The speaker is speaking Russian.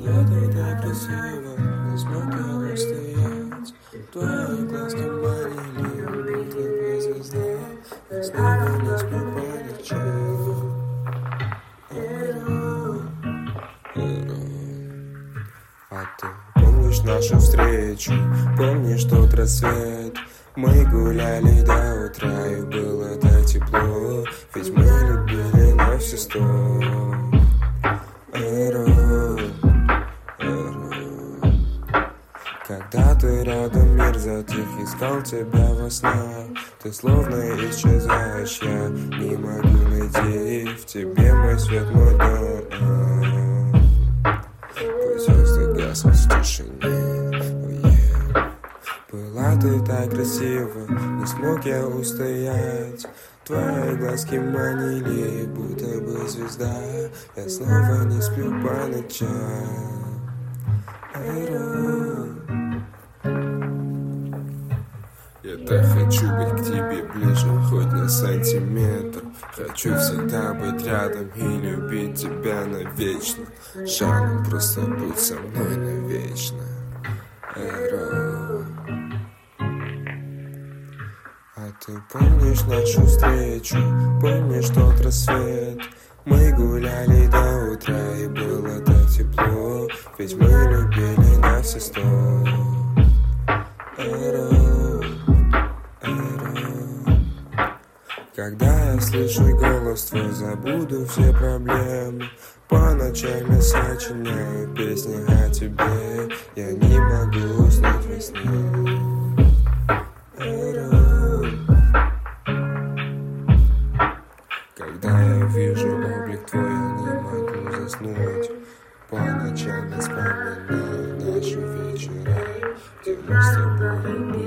Была ты так красива, не смог я устоять. Твои глазки манили, будто бы звезда. Я снова не сплю по ночам. А ты помнишь нашу встречу, помнишь тот рассвет? Мы гуляли до утра, и было так тепло, ведь мы любили на все сто. Когда ты рядом, мир затих, искал тебя во снах. Ты словно исчезаешь, я не могу найти в тебе мой свет, мой дом. Пусть звезды гаснут в тишине. Была ты так красива, не смог я устоять. Твои глазки манили, будто бы звезда. Я снова не сплю по ночам. Я так хочу быть к тебе ближе, хоть на сантиметр. Хочу всегда быть рядом и любить тебя навечно. Жалко, просто будь со мной навечно. А ты помнишь нашу встречу, помнишь тот рассвет? Мы гуляли до утра, и было так тепло, ведь мы любили на все сто. Когда я слышу голос твой, забуду все проблемы. По ночам я сочиняю песни о тебе. Я не могу уснуть во сне. Когда я вижу облик твой, я не могу заснуть. По ночам я вспоминаю наши вечера, где мы с тобой